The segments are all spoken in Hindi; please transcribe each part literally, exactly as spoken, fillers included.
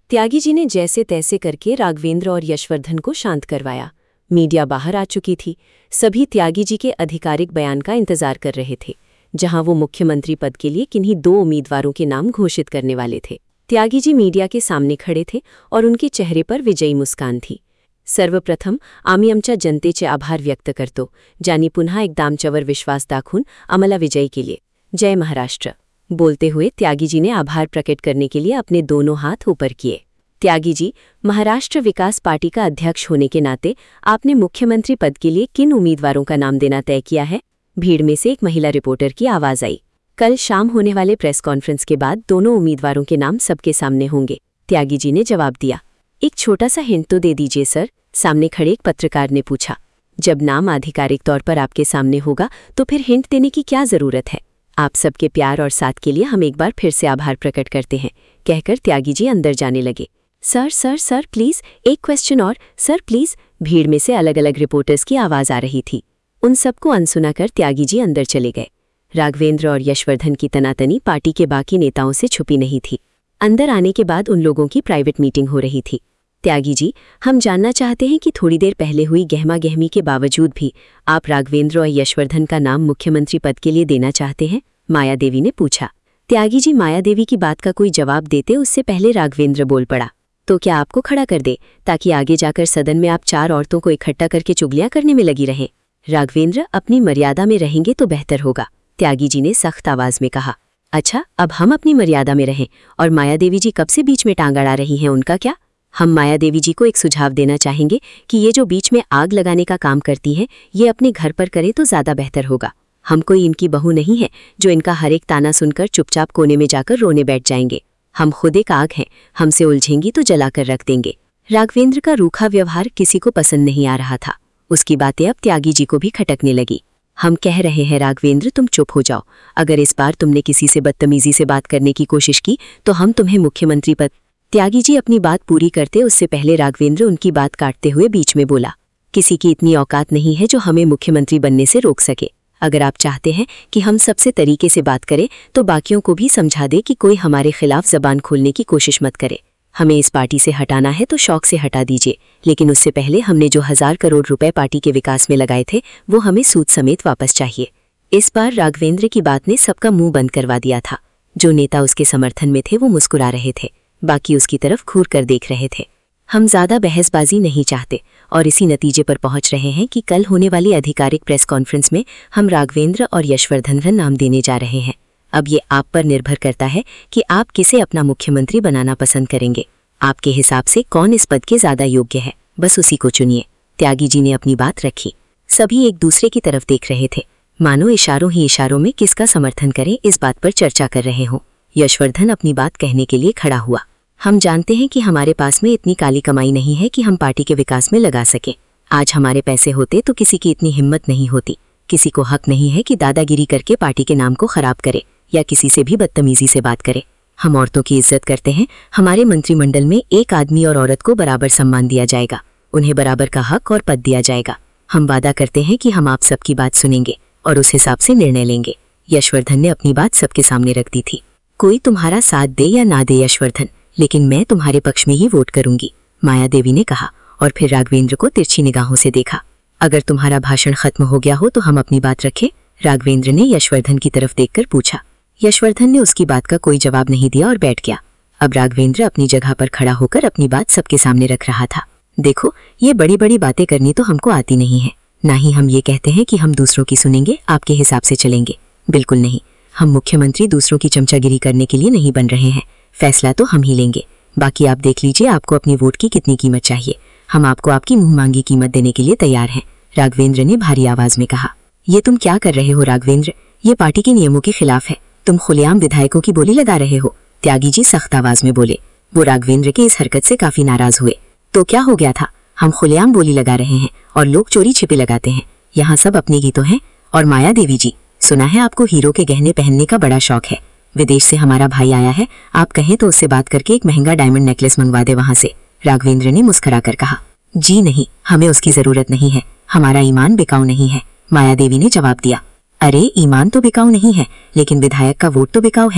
त्यागी जी ने जैसे तैसे करके राघवेंद्र और यशवर्धन को शांत करवाया। मीडिया बाहर आ चुकी थी। सभी त्यागी जी के आधिकारिक बयान का इंतजार कर रहे थे, जहां वो मुख्यमंत्री पद के लिए किन्हीं दो उम्मीदवारों के नाम घोषित करने वाले थे। त्यागी जी मीडिया के सामने खड़े थे और उनके चेहरे पर विजयी मुस्कान थी। सर्वप्रथम आम्ही आमच्या जनतेचे आभार व्यक्त करतो, ज्यांनी पुन्हा एकदा आमच्यावर विश्वास दाखवून आम्हाला विजयी केले। जय महाराष्ट्र। बोलते हुए त्यागी जी ने आभार प्रकट करने के लिए अपने दोनों हाथ ऊपर किए। त्यागी जी, महाराष्ट्र विकास पार्टी का अध्यक्ष होने के नाते आपने मुख्यमंत्री पद के लिए किन उम्मीदवारों का नाम देना तय किया है? भीड़ में से एक महिला रिपोर्टर की आवाज आई। कल शाम होने वाले प्रेस कॉन्फ्रेंस के बाद दोनों उम्मीदवारों के नाम सबके सामने होंगे, त्यागी जी ने जवाब दिया। एक छोटा सा हिंट तो दे दीजिए सर, सामने खड़े एक पत्रकार ने पूछा। जब नाम आधिकारिक तौर पर आपके सामने होगा तो फिर हिंट देने की क्या जरूरत है? आप सबके प्यार और साथ के लिए हम एक बार फिर से आभार प्रकट करते हैं, कहकर त्यागी जी अंदर जाने लगे। सर सर सर प्लीज, एक क्वेश्चन और, सर प्लीज। भीड़ में से अलग अलग रिपोर्टर्स की आवाज आ रही थी। उन सबको अनसुना कर त्यागी जी अंदर चले गए। राघवेंद्र और यशवर्धन की तनातनी पार्टी के बाकी नेताओं से छुपी नहीं थी। अंदर आने के बाद उन लोगों की प्राइवेट मीटिंग हो रही थी। त्यागी जी, हम जानना चाहते हैं कि थोड़ी देर पहले हुई गहमा गहमी के बावजूद भी आप राघवेंद्र और यशवर्धन का नाम मुख्यमंत्री पद के लिए देना चाहते हैं? माया देवी ने पूछा। त्यागी जी माया देवी की बात का कोई जवाब देते उससे पहले राघवेंद्र बोल पड़ा। तो क्या आपको खड़ा कर दे ताकि आगे जाकर सदन में आप चार औरतों को इकट्ठा करके चुगलियां करने में लगी रहें? राघवेंद्र, अपनी मर्यादा में रहेंगे तो बेहतर होगा, त्यागी जी ने सख्त आवाज में कहा। अच्छा, अब हम अपनी मर्यादा में रहें और माया देवी जी कब से बीच में टांग अड़ा रही हैं, उनका क्या? हम माया देवी जी को एक सुझाव देना चाहेंगे कि ये जो बीच में आग लगाने का काम करती हैं, ये अपने घर पर करे तो ज्यादा बेहतर होगा। हम कोई इनकी बहू नहीं है जो इनका हर एक ताना सुनकर चुपचाप कोने में जाकर रोने बैठ जाएंगे। हम खुद एक आग हैं, हमसे उलझेंगी तो जलाकर रख देंगे। राघवेंद्र का रूखा व्यवहार किसी को पसंद नहीं आ रहा था। उसकी बातें अब त्यागी जी को भी खटकने लगी। हम कह रहे हैं राघवेंद्र, तुम चुप हो जाओ। अगर इस बार तुमने किसी से बदतमीजी से बात करने की कोशिश की तो हम तुम्हें मुख्यमंत्री पद। त्यागी जी अपनी बात पूरी करते उससे पहले राघवेंद्र उनकी बात काटते हुए बीच में बोला। किसी की इतनी औकात नहीं है जो हमें मुख्यमंत्री बनने से रोक सके। अगर आप चाहते हैं कि हम सबसे तरीके से बात करें तो बाकियों को भी समझा दे कि कोई हमारे खिलाफ जबान खोलने की कोशिश मत करे। हमें इस पार्टी से हटाना है तो शौक से हटा दीजिए, लेकिन उससे पहले हमने जो हजार करोड़ रुपए पार्टी के विकास में लगाए थे वो हमें सूद समेत वापस चाहिए। इस बार राघवेंद्र की बात ने सबका मुंह बंद करवा दिया था। जो नेता उसके समर्थन में थे वो मुस्कुरा रहे थे, बाकी उसकी तरफ घूर कर देख रहे थे। हम ज्यादा बहसबाजी नहीं चाहते और इसी नतीजे पर पहुंच रहे हैं कि कल होने वाली आधिकारिक प्रेस कॉन्फ्रेंस में हम राघवेंद्र और यशवर्धन का नाम देने जा रहे हैं। अब ये आप पर निर्भर करता है कि आप किसे अपना मुख्यमंत्री बनाना पसंद करेंगे। आपके हिसाब से कौन इस पद के ज्यादा योग्य है, बस उसी को चुनिए। त्यागी जी ने अपनी बात रखी। सभी एक दूसरे की तरफ देख रहे थे, मानो इशारों ही इशारों में किसका समर्थन करें इस बात पर चर्चा कर रहे हों। यशवर्धन अपनी बात कहने के लिए खड़ा हुआ। हम जानते हैं कि हमारे पास में इतनी काली कमाई नहीं है कि हम पार्टी के विकास में लगा सकें। आज हमारे पैसे होते तो किसी की इतनी हिम्मत नहीं होती। किसी को हक नहीं है कि दादागिरी करके पार्टी के नाम को खराब करे या किसी से भी बदतमीजी से बात करे। हम औरतों की इज्जत करते हैं। हमारे मंत्रिमंडल में एक आदमी और औरत को बराबर सम्मान दिया जाएगा, उन्हें बराबर का हक और पद दिया जाएगा। हम वादा करते हैं कि हम आप सबकी बात सुनेंगे और उस हिसाब से निर्णय लेंगे। यशवर्धन ने अपनी बात सबके सामने रख दी थी। कोई तुम्हारा साथ दे या ना दे यशवर्धन, लेकिन मैं तुम्हारे पक्ष में ही वोट करूंगी, माया देवी ने कहा और फिर राघवेंद्र को तिरछी निगाहों से देखा। अगर तुम्हारा भाषण खत्म हो गया हो तो हम अपनी बात रखें, राघवेंद्र ने यशवर्धन की तरफ देखकर पूछा। यशवर्धन ने उसकी बात का कोई जवाब नहीं दिया और बैठ गया। अब राघवेंद्र अपनी जगह पर खड़ा होकर अपनी बात सबके सामने रख रहा था। देखो, ये बड़ी बड़ी बातें करनी तो हमको आती नहीं है, ना ही हम ये कहते हैं कि हम दूसरों की सुनेंगे, आपके हिसाब से चलेंगे। बिल्कुल नहीं, हम मुख्यमंत्री दूसरों की चमचागिरी करने के लिए नहीं बन रहे हैं। फैसला तो हम ही लेंगे। बाकी आप देख लीजिए आपको अपनी वोट की कितनी कीमत चाहिए। हम आपको आपकी मुंह मांगी कीमत देने के लिए तैयार हैं, राघवेंद्र ने भारी आवाज में कहा। ये तुम क्या कर रहे हो राघवेंद्र? ये पार्टी के नियमों के खिलाफ है। तुम खुलेआम विधायकों की बोली लगा रहे हो, त्यागी जी सख्त आवाज में बोले। वो राघवेंद्र की इस हरकत से काफी नाराज हुए। तो क्या हो गया था? हम खुलेआम बोली लगा रहे हैं और लोग चोरी छिपे लगाते हैं। यहाँ सब अपने ही तो हैं। और माया देवी जी, सुना है आपको हीरो के गहने पहनने का बड़ा शौक है। विदेश से हमारा भाई आया है, आप कहें तो उससे बात करके एक महंगा डायमंड नेकलेस मंगवा दे वहां से, राघवेंद्र ने मुस्कुरा कर कहा। जी नहीं, हमें उसकी जरूरत नहीं है, हमारा ईमान बिकाऊ नहीं है, माया देवी ने जवाब दिया। अरे ईमान तो बिकाऊ नहीं है, लेकिन विधायक का वोट तो बिकाऊ है ना।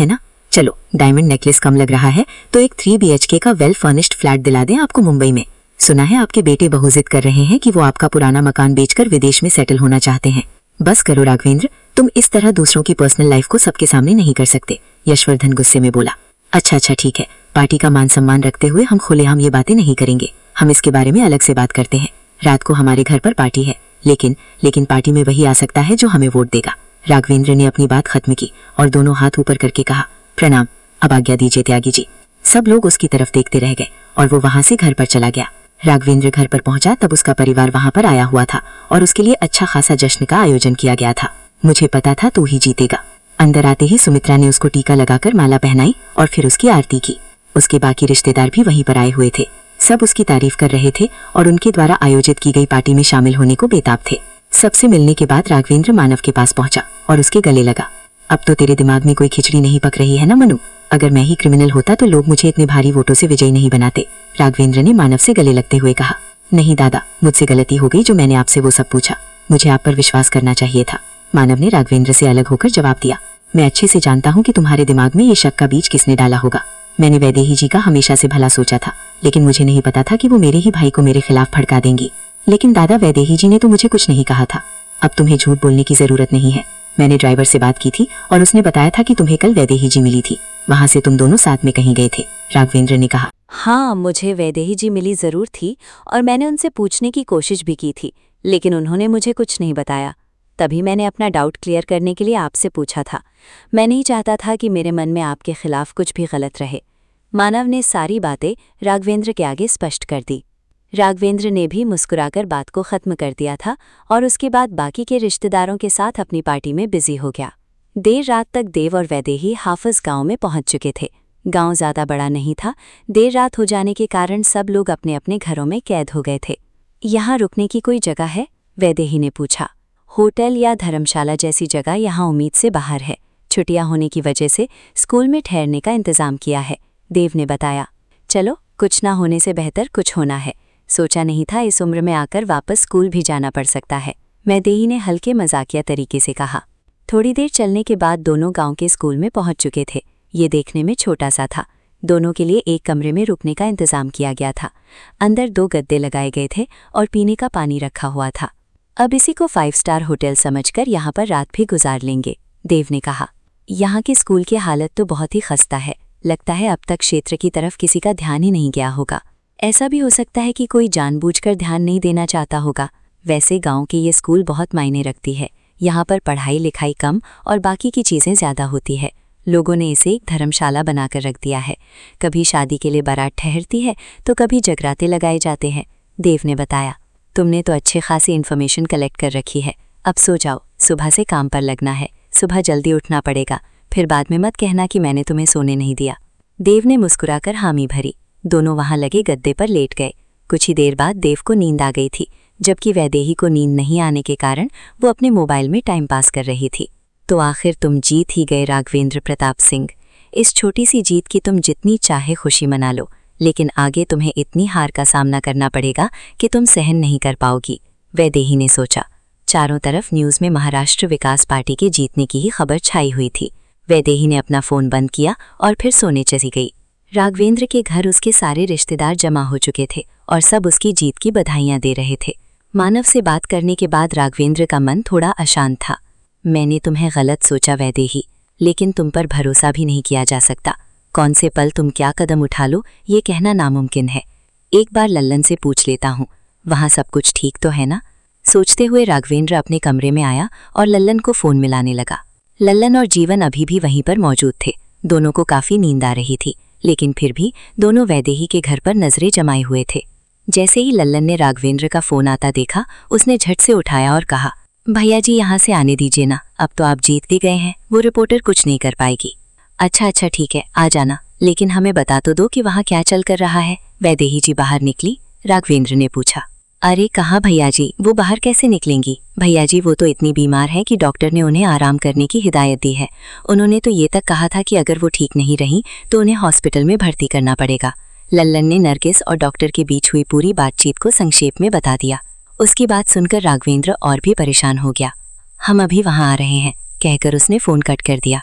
चलो, डायमंड नेकलेस कम लग रहा है तो एक थ्री बी एच के का वेल फर्निश्ड फ्लैट दिला दें आपको मुंबई में। सुना है आपके बेटे बहू जिद कर रहे हैं कि वो आपका पुराना मकान बेचकर विदेश में सेटल होना चाहते हैं। बस करो राघवेंद्र, तुम इस तरह दूसरों की पर्सनल लाइफ को सबके सामने नहीं कर सकते, यशवर्धन गुस्से में बोला। अच्छा अच्छा ठीक है, पार्टी का मान सम्मान रखते हुए हम खुलेआम ये बातें नहीं करेंगे, हम इसके बारे में अलग से बात करते हैं। रात को हमारे घर पर पार्टी है, लेकिन लेकिन पार्टी में वही आ सकता है जो हमें वोट देगा। राघवेंद्र ने अपनी बात खत्म की और दोनों हाथ ऊपर करके कहा, प्रणाम, अब आज्ञा दीजिए त्यागी जी। सब लोग उसकी तरफ देखते रह गए और वो वहां से घर पर चला गया। राघवेंद्र घर पर पहुंचा तब उसका परिवार वहां पर आया हुआ था और उसके लिए अच्छा खासा जश्न का आयोजन किया गया था। मुझे पता था तू ही जीतेगा। अंदर आते ही सुमित्रा ने उसको टीका लगाकर माला पहनाई और फिर उसकी आरती की। उसके बाकी रिश्तेदार भी वहीं पर आए हुए थे। सब उसकी तारीफ कर रहे थे और उनके द्वारा आयोजित की गई पार्टी में शामिल होने को बेताब थे। सबसे मिलने के बाद राघवेंद्र मानव के पास पहुंचा और उसके गले लगा। अब तो तेरे दिमाग में कोई खिचड़ी नहीं पक रही है ना मनु? अगर मैं ही क्रिमिनल होता तो लोग मुझे इतने भारी वोटों से विजयी नहीं बनाते, राघवेंद्र ने मानव से गले लगते हुए कहा। नहीं दादा, मुझसे गलती हो गई जो मैंने आपसे वो सब पूछा, मुझे आप पर विश्वास करना चाहिए था, मानव ने राघवेंद्र से अलग होकर जवाब दिया। मैं अच्छे से जानता हूँ कि तुम्हारे दिमाग में ये शक का बीज किसने डाला होगा। मैंने वैदेही जी का हमेशा से भला सोचा था, लेकिन मुझे नहीं पता था कि वो मेरे ही भाई को मेरे खिलाफ भड़का देंगी। लेकिन दादा, वैदेही जी ने तो मुझे कुछ नहीं कहा था। अब तुम्हें झूठ बोलने की जरूरत नहीं है। मैंने ड्राइवर से बात की थी और उसने बताया था कि तुम्हें कल वैदेही जी मिली थी, वहां से तुम दोनों साथ में कहीं गए थे, राघवेंद्र ने कहा। हाँ, मुझे वैदेही जी मिली जरूर थी और मैंने उनसे पूछने की कोशिश भी की थी, लेकिन उन्होंने मुझे कुछ नहीं बताया। तभी मैंने अपना डाउट क्लियर करने के लिए आपसे पूछा था। मैं नहीं चाहता था कि मेरे मन में आपके खिलाफ कुछ भी गलत रहे। मानव ने सारी बातें राघवेंद्र के आगे स्पष्ट कर दी। राघवेंद्र ने भी मुस्कुराकर बात को खत्म कर दिया था और उसके बाद बाकी के रिश्तेदारों के साथ अपनी पार्टी में बिजी हो गया। देर रात तक देव और वैदेही हाफिज गांव में पहुंच चुके थे। गांव ज्यादा बड़ा नहीं था। देर रात हो जाने के कारण सब लोग अपने अपने घरों में कैद हो गए थे। यहाँ रुकने की कोई जगह है? वैदेही ने पूछा। होटल या धर्मशाला जैसी जगह यहाँ उम्मीद से बाहर है। छुट्टियां होने की वजह से स्कूल में ठहरने का इंतजाम किया है, देव ने बताया। चलो, कुछ ना होने से बेहतर कुछ होना है। सोचा नहीं था इस उम्र में आकर वापस स्कूल भी जाना पड़ सकता है, वैदेही ने हल्के मजाकिया तरीके से कहा। थोड़ी देर चलने के बाद दोनों गांव के स्कूल में पहुंच चुके थे। ये देखने में छोटा सा था। दोनों के लिए एक कमरे में रुकने का इंतजाम किया गया था। अंदर दो गद्दे लगाए गए थे और पीने का पानी रखा हुआ था। अब इसी को फाइव स्टार होटल समझकर यहाँ पर रात भी गुजार लेंगे, देव ने कहा। यहाँ के स्कूल की हालत तो बहुत ही खस्ता है। लगता है अब तक क्षेत्र की तरफ किसी का ध्यान ही नहीं गया होगा। ऐसा भी हो सकता है कि कोई जानबूझकर ध्यान नहीं देना चाहता होगा। वैसे गांव के ये स्कूल बहुत मायने रखती है। यहाँ पर पढ़ाई लिखाई कम और बाकी की चीज़ें ज़्यादा होती है। लोगों ने इसे एक धर्मशाला बनाकर रख दिया है। कभी शादी के लिए बारात ठहरती है तो कभी जगराते लगाए जाते हैं, देव ने बताया। तुमने तो अच्छे खासी इन्फॉर्मेशन कलेक्ट कर रखी है। अब सो जाओ, सुबह से काम पर लगना है। सुबह जल्दी उठना पड़ेगा, फिर बाद में मत कहना कि मैंने तुम्हें सोने नहीं दिया। देव ने मुस्कुराकर हामी भरी। दोनों वहां लगे गद्दे पर लेट गए। कुछ ही देर बाद देव को नींद आ गई थी, जबकि वैदेही को नींद नहीं आने के कारण वो अपने मोबाइल में टाइम पास कर रही थी। तो आखिर तुम जीत ही गए राघवेंद्र प्रताप सिंह। इस छोटी सी जीत की तुम जितनी चाहे खुशी मना लो, लेकिन आगे तुम्हें इतनी हार का सामना करना पड़ेगा कि तुम सहन नहीं कर पाओगी, वैदेही ने सोचा। चारों तरफ न्यूज़ में महाराष्ट्र विकास पार्टी के जीतने की ही खबर छाई हुई थी। वैदेही ने अपना फ़ोन बंद किया और फिर सोने चली गई। राघवेंद्र के घर उसके सारे रिश्तेदार जमा हो चुके थे और सब उसकी जीत की बधाइयां दे रहे थे। मानव से बात करने के बाद राघवेंद्र का मन थोड़ा अशांत था। मैंने तुम्हें गलत सोचा वैदेही, लेकिन तुम पर भरोसा भी नहीं किया जा सकता। कौन से पल तुम क्या कदम उठा लो ये कहना नामुमकिन है। एक बार लल्लन से पूछ लेता हूँ, वहाँ सब कुछ ठीक तो है ना? सोचते हुए राघवेंद्र अपने कमरे में आया और लल्लन को फ़ोन मिलाने लगा। लल्लन और जीवन अभी भी वहीं पर मौजूद थे। दोनों को काफ़ी नींद आ रही थी, लेकिन फिर भी दोनों वैदेही के घर पर नजरें जमाए हुए थे। जैसे ही लल्लन ने राघवेंद्र का फ़ोन आता देखा, उसने झट से उठाया और कहा, भैया जी यहाँ से आने दीजिए ना, अब तो आप जीत भी गए हैं, वो रिपोर्टर कुछ नहीं कर पाएगी। अच्छा अच्छा ठीक है, आ जाना, लेकिन हमें बता तो दो कि वहाँ क्या चल कर रहा है। वैदेही जी बाहर निकली? राघवेंद्र ने पूछा। अरे कहाँ भैया जी, वो बाहर कैसे निकलेंगी? भैया जी वो तो इतनी बीमार है कि डॉक्टर ने उन्हें आराम करने की हिदायत दी है। उन्होंने तो ये तक कहा था कि अगर वो ठीक नहीं रहीं तो उन्हें हॉस्पिटल में भर्ती करना पड़ेगा। लल्लन ने नरगिस और डॉक्टर के बीच हुई पूरी बातचीत को संक्षेप में बता दिया। उसकी बात सुनकर राघवेंद्र और भी परेशान हो गया। हम अभी वहाँ आ रहे हैं, कहकर उसने फ़ोन कट कर दिया।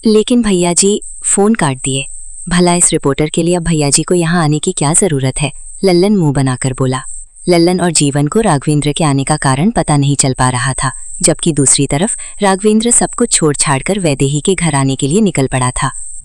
लेकिन भैया जी फोन काट दिए। भला इस रिपोर्टर के लिए अब भैया जी को यहाँ आने की क्या जरूरत है? लल्लन मुंह बनाकर बोला। लल्लन और जीवन को राघवेंद्र के आने का कारण पता नहीं चल पा रहा था, जबकि दूसरी तरफ राघवेंद्र सब कुछ छोड़ छाड़ कर वैदेही के घर आने के लिए निकल पड़ा था।